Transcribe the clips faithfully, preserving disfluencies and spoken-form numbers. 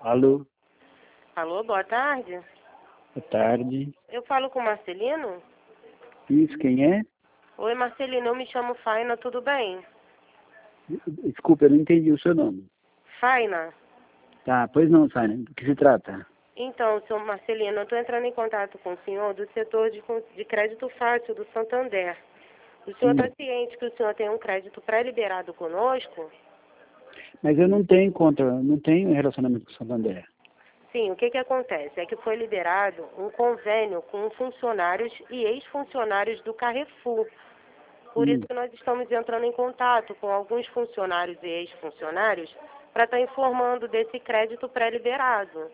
Alô, Alô, boa tarde. boa tarde. Eu falo com o Marcelino? Isso, quem é? Oi, Marcelino, eu me chamo Faina, tudo bem? Desculpa, eu não entendi o seu nome. Faina? Tá, pois não, Sânia, do que se trata? Então, senhor Marcelino, eu estou entrando em contato com o senhor do setor de, con- de crédito fácil do Santander. O senhor está Hum. ciente que o senhor tem um crédito pré-liberado conosco? Mas eu não tenho conta, não tenho relacionamento com o Santander. Sim, o que que acontece? É que foi liberado um convênio com funcionários e ex-funcionários do Carrefour. Por Hum. isso que nós estamos entrando em contato com alguns funcionários e ex-funcionários para estar informando desse crédito pré-liberado,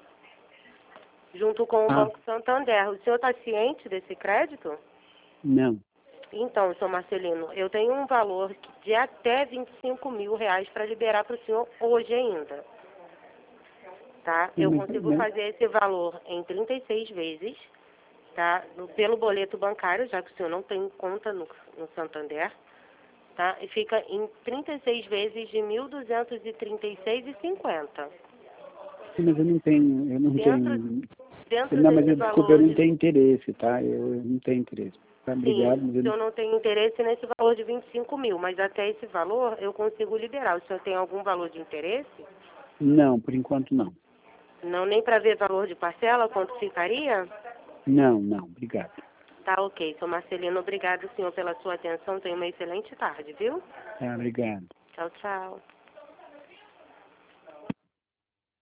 junto com o Ah, Banco Santander. O senhor está ciente desse crédito? não. Então, senhor Marcelino, eu tenho um valor de até vinte e cinco mil reais para liberar para o senhor hoje ainda. Tá? Eu Mas, consigo mas, fazer esse valor em trinta e seis vezes, tá? No- pelo boleto bancário, já que o senhor não tem conta no, no Santander, tá? E fica em trinta e seis vezes de mil duzentos e trinta e seis reais e cinquenta. mas eu não tenho, eu não Dentro, tenho. dentro Não, mas desse eu, desculpa, eu valor não de... tenho interesse, tá? Eu, eu não tenho interesse. Tá, Sim, obrigado, mas o eu não... senhor não tem interesse nesse valor de vinte e cinco mil, mas até esse valor eu consigo liberar. O senhor tem algum valor de interesse? Não, por enquanto não. Não, nem para ver valor de parcela, quanto ficaria? Não, não, obrigado. Tá ok, senhor Marcelino, obrigado, senhor, pela sua atenção. Tenha uma excelente tarde, viu? Tá, obrigado. Tchau, tchau.